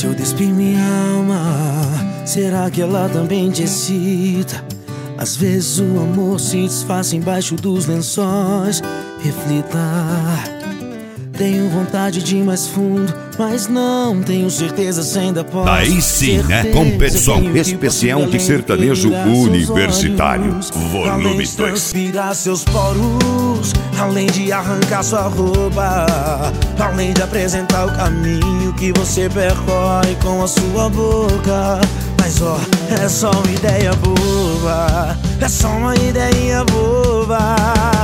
Se eu despir minha alma, será que ela também te excita? Às vezes o amor se desfaz embaixo dos lençóis. Reflita. Tenho vontade de ir mais fundo, mas não tenho certeza se ainda posso. Aí sim, né? Competição especial de sertanejo universitário. Volume 2. Transpirar seus poros, além de arrancar sua roupa, além de apresentar o caminho que você percorre com a sua boca. Mas ó, é só uma ideia boba, é só uma ideia boba.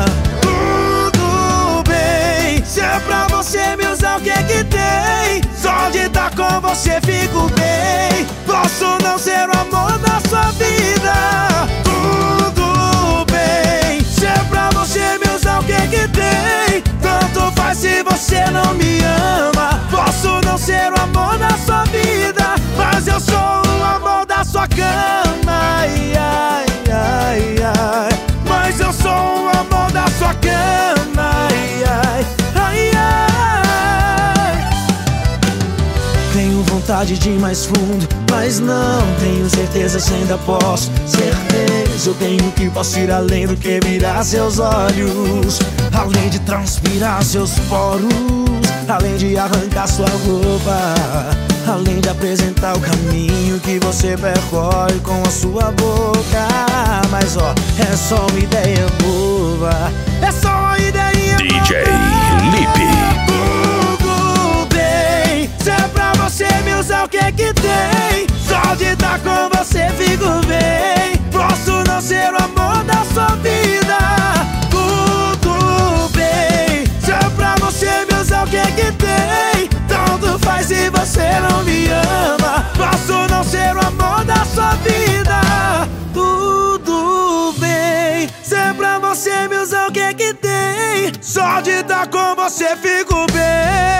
Se é pra você me usar, o que é que tem? Só de estar com você fico bem. Posso não ser o amor da sua vida, tudo bem. Se é pra você me usar, o que é que tem? Tanto faz se você não me ama. Posso não ser o amor da sua vida, mas eu sou o amor da sua cama. Ai, ai, ai, ai. Mas eu sou o amor da sua cama. Ai, ai. Tenho vontade de ir mais fundo, mas não tenho certeza se ainda posso. Certeza eu tenho que posso ir além do que virar seus olhos, além de transpirar seus poros, além de arrancar sua roupa, além de apresentar o caminho que você percorre com a sua boca. Mas ó, é só uma ideia boba, é só uma ideia boba. DJ Lipe. Você me usa, o que é que tem? Só de estar com você fico bem. Posso não ser o amor da sua vida, tudo bem. Se é pra você me usar, o que é que tem? Tanto faz se você não me ama. Posso não ser o amor da sua vida, tudo bem. Se é pra você me usar, o que é que tem? Só de estar com você fico bem.